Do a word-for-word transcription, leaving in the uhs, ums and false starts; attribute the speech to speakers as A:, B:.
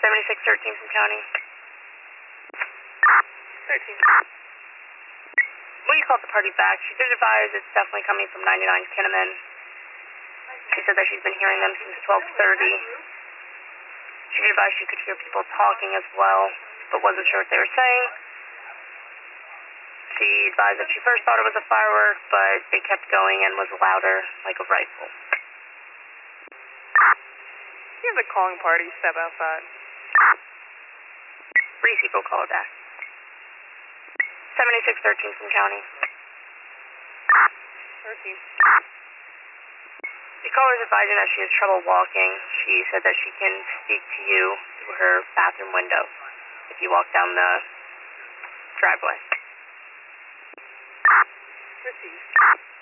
A: seventy-six thirteen from County.
B: thirteen.
A: We called the party back. She did advise it's definitely coming from ninety-nine Kinnaman. She said that she's been hearing them since twelve thirty. She did advise she could hear people talking as well, but wasn't sure what they were saying. She advised that she first thought it was a firework, but they kept going and was louder, like a rifle.
B: You have the calling party step outside.
A: Reese, go call her back. seventy-six thirteen from County.
B: thirteen.
A: The caller's advising that she has trouble walking. She said that she can speak to you through her bathroom window if you walk down the driveway.
B: Received.